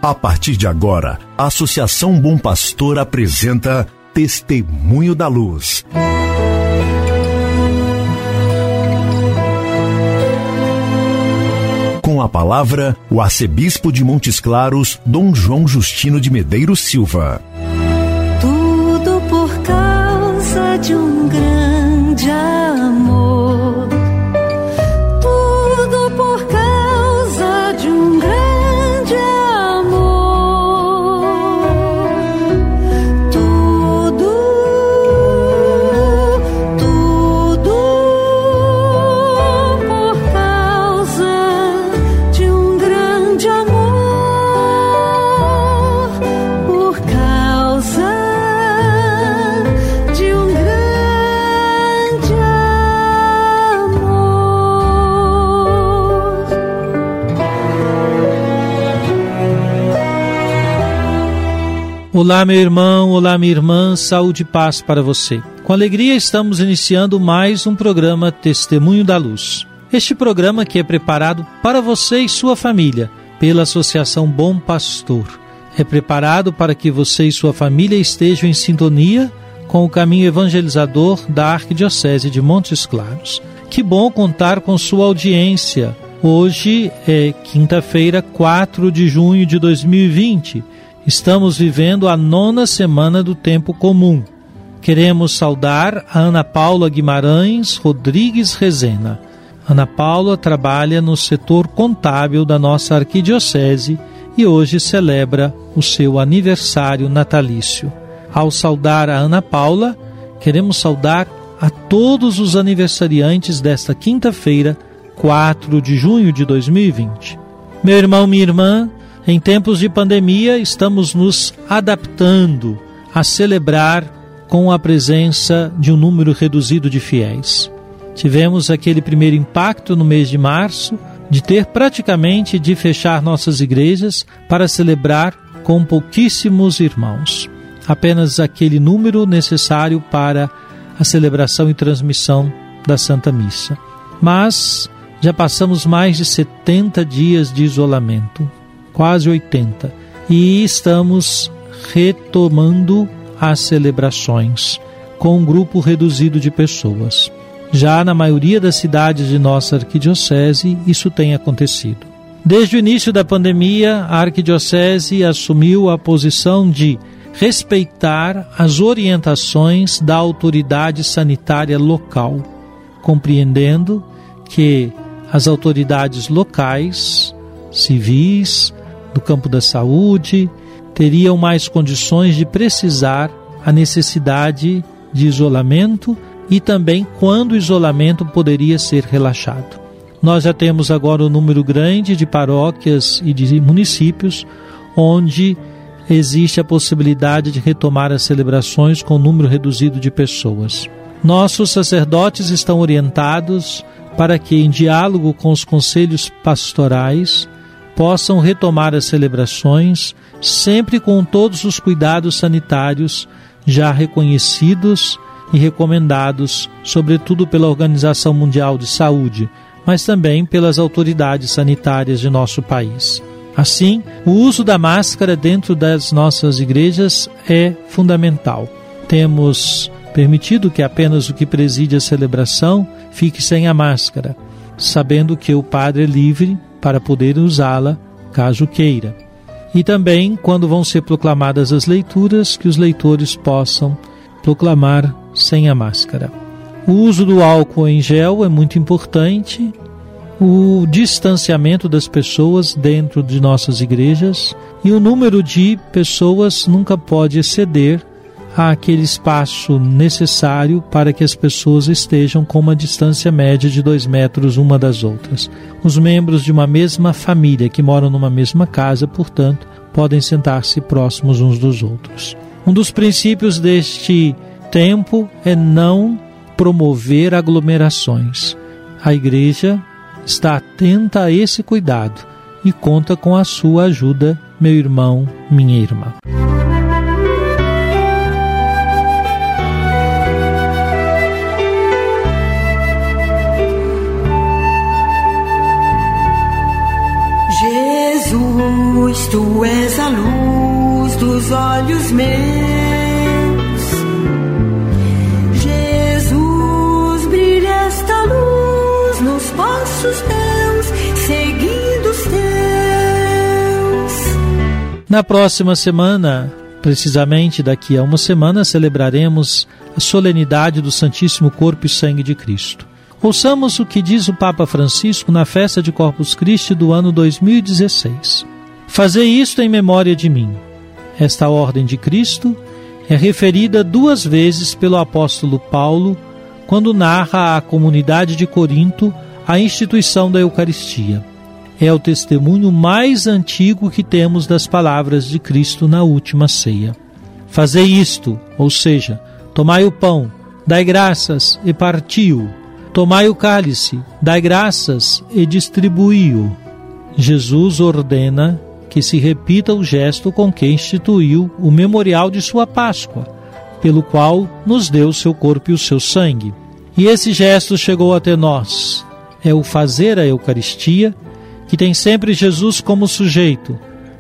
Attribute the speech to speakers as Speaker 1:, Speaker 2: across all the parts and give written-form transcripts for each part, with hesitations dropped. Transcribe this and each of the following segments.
Speaker 1: A partir de agora, a Associação Bom Pastor apresenta Testemunho da Luz. Com a palavra, o arcebispo de Montes Claros, Dom João Justino de Medeiros Silva.
Speaker 2: Tudo por causa de um grande amor. Tudo por causa de um grande amor. Tudo por causa de um grande amor. Por causa de um grande amor.
Speaker 3: Olá, meu irmão, olá, minha irmã, saúde e paz para você. Com alegria estamos iniciando mais um programa Testemunho da Luz. Este programa que é preparado para você e sua família pela Associação Bom Pastor. É preparado para que você e sua família estejam em sintonia com o caminho evangelizador da Arquidiocese de Montes Claros. Que bom contar com sua audiência. Hoje é quinta-feira, 4 de junho de 2020. Estamos vivendo a 9ª semana do tempo comum. Queremos saudar a Ana Paula Guimarães Rodrigues Rezena. Ana Paula trabalha no setor contábil da nossa arquidiocese e hoje celebra o seu aniversário natalício. Ao saudar a Ana Paula, queremos saudar a todos os aniversariantes desta quinta-feira, 4 de junho de 2020. Meu irmão, minha irmã, em tempos de pandemia, estamos nos adaptando a celebrar com a presença de um número reduzido de fiéis. Tivemos aquele primeiro impacto no mês de março, de ter praticamente de fechar nossas igrejas para celebrar com pouquíssimos irmãos. Apenas aquele número necessário para a celebração e transmissão da Santa Missa. Mas já passamos mais de 70 dias de isolamento. Quase 80, e estamos retomando as celebrações com um grupo reduzido de pessoas. Já na maioria das cidades de nossa arquidiocese, isso tem acontecido. Desde o início da pandemia, a arquidiocese assumiu a posição de respeitar as orientações da autoridade sanitária local, compreendendo que as autoridades locais, civis, do campo da saúde, teriam mais condições de precisar a necessidade de isolamento e também quando o isolamento poderia ser relaxado. Nós já temos agora um número grande de paróquias e de municípios onde existe a possibilidade de retomar as celebrações com um número reduzido de pessoas. Nossos sacerdotes estão orientados para que, em diálogo com os conselhos pastorais, possam retomar as celebrações, sempre com todos os cuidados sanitários já reconhecidos e recomendados, sobretudo pela Organização Mundial de Saúde, mas também pelas autoridades sanitárias de nosso país. Assim, o uso da máscara dentro das nossas igrejas é fundamental. Temos permitido que apenas o que preside a celebração fique sem a máscara, sabendo que o padre é livre para poder usá-la, caso queira. E também, quando vão ser proclamadas as leituras, que os leitores possam proclamar sem a máscara. O uso do álcool em gel é muito importante, o distanciamento das pessoas dentro de nossas igrejas e o número de pessoas nunca pode exceder àquele espaço necessário para que as pessoas estejam com uma distância média de 2 metros uma das outras. Os membros de uma mesma família que moram numa mesma casa, portanto, podem sentar-se próximos uns dos outros. Um dos princípios deste tempo é não promover aglomerações. A igreja está atenta a esse cuidado e conta com a sua ajuda, meu irmão, minha irmã.
Speaker 2: Jesus, tu és a lábios meus. Jesus, brilha esta luz nos passos teus, seguindo os teus.
Speaker 3: Na próxima semana, precisamente daqui a uma semana, celebraremos a solenidade do Santíssimo Corpo e Sangue de Cristo. Ouçamos o que diz o Papa Francisco na festa de Corpus Christi do ano 2016. Fazei isto em memória de mim. Esta ordem de Cristo é referida 2 vezes pelo apóstolo Paulo, quando narra à comunidade de Corinto a instituição da Eucaristia. É o testemunho mais antigo que temos das palavras de Cristo na última ceia. Fazei isto, ou seja, tomai o pão, dai graças e parti-o. Tomai o cálice, dai graças e distribuí-o. Jesus ordena que se repita o gesto com que instituiu o memorial de sua Páscoa, pelo qual nos deu seu corpo e o seu sangue. E esse gesto chegou até nós. É o fazer a Eucaristia, que tem sempre Jesus como sujeito,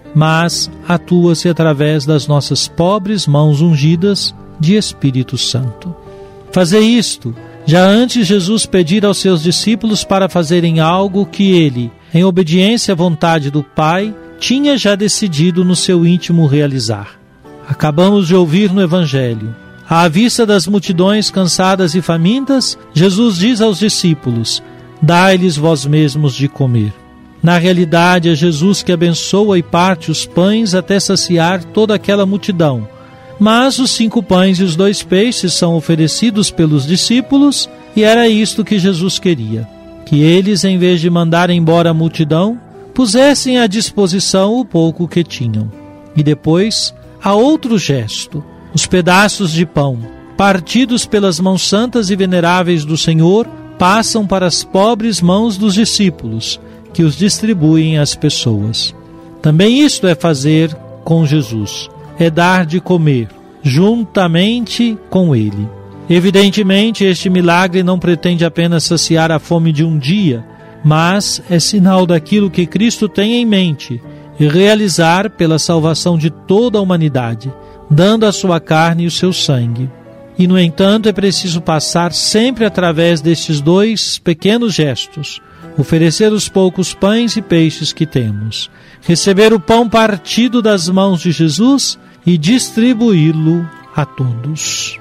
Speaker 3: mas atua-se através das nossas pobres mãos ungidas de Espírito Santo. Fazei isto, já antes Jesus pedir aos seus discípulos para fazerem algo que ele, em obediência à vontade do Pai, tinha já decidido no seu íntimo realizar. Acabamos de ouvir no Evangelho. À vista das multidões cansadas e famintas, Jesus diz aos discípulos: dai-lhes vós mesmos de comer. Na realidade, é Jesus que abençoa e parte os pães até saciar toda aquela multidão. Mas os 5 pães e os 2 peixes são oferecidos pelos discípulos, e era isto que Jesus queria: que eles, em vez de mandar embora a multidão, pusessem à disposição o pouco que tinham. E depois, há outro gesto: os pedaços de pão, partidos pelas mãos santas e veneráveis do Senhor, passam para as pobres mãos dos discípulos, que os distribuem às pessoas. Também isto é fazer com Jesus, é dar de comer, juntamente com Ele. Evidentemente, este milagre não pretende apenas saciar a fome de um dia, mas é sinal daquilo que Cristo tem em mente e realizar pela salvação de toda a humanidade, dando a sua carne e o seu sangue. E, no entanto, é preciso passar sempre através destes 2 pequenos gestos: oferecer os poucos pães e peixes que temos, receber o pão partido das mãos de Jesus e distribuí-lo a todos.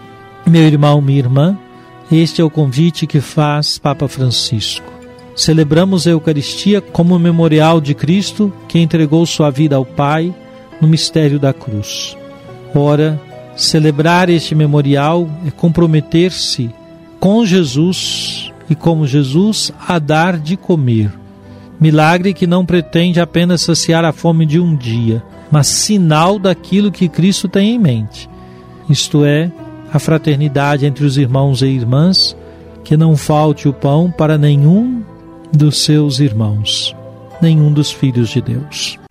Speaker 3: Meu irmão, minha irmã, este é o convite que faz Papa Francisco. Celebramos a Eucaristia como memorial de Cristo, que entregou sua vida ao Pai no mistério da cruz. Ora, celebrar este memorial é comprometer-se com Jesus e, como Jesus, a dar de comer. Milagre que não pretende apenas saciar a fome de um dia, mas sinal daquilo que Cristo tem em mente. Isto é, a fraternidade entre os irmãos e irmãs, que não falte o pão para nenhum dos seus irmãos, nenhum dos filhos de Deus.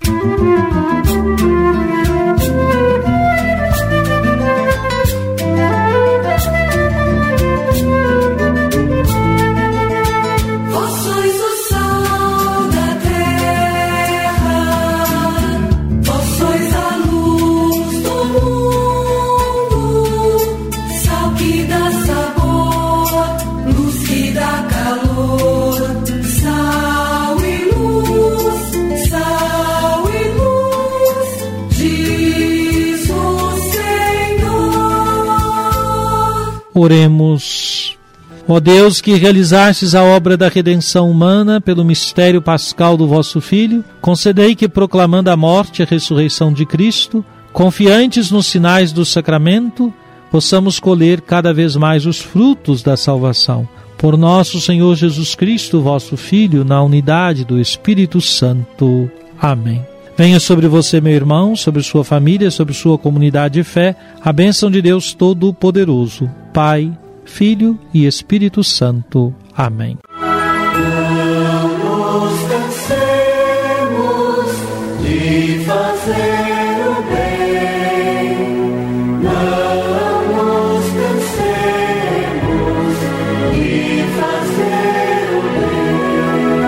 Speaker 3: Oremos. Ó Deus, que realizastes a obra da redenção humana pelo mistério pascal do vosso Filho, concedei que, proclamando a morte e a ressurreição de Cristo, confiantes nos sinais do sacramento, possamos colher cada vez mais os frutos da salvação. Por nosso Senhor Jesus Cristo, vosso Filho, na unidade do Espírito Santo. Amém. Venha sobre você, meu irmão, sobre sua família, sobre sua comunidade de fé, a bênção de Deus Todo-Poderoso, Pai, Filho e Espírito Santo. Amém.
Speaker 2: Não nos cansemos de fazer o bem, não nos cansemos de fazer o bem,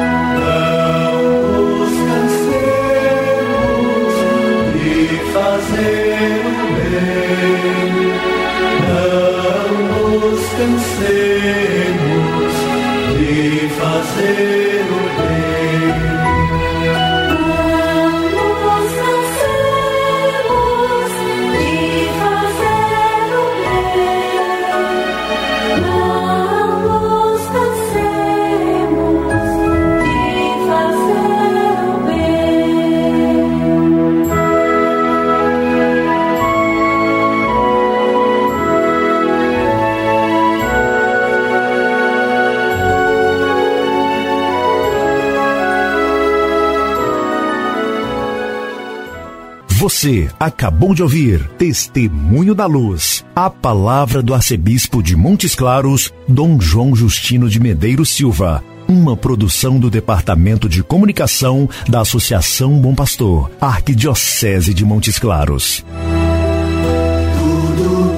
Speaker 2: não nos cansemos de fazer
Speaker 4: fazer o bem. Vamos cansemos de fazer o bem. Vamos cansemos de fazer o bem.
Speaker 1: Você acabou de ouvir Testemunho da Luz, a palavra do arcebispo de Montes Claros, Dom João Justino de Medeiros Silva, uma produção do Departamento de Comunicação da Associação Bom Pastor, Arquidiocese de Montes Claros.
Speaker 4: Tudo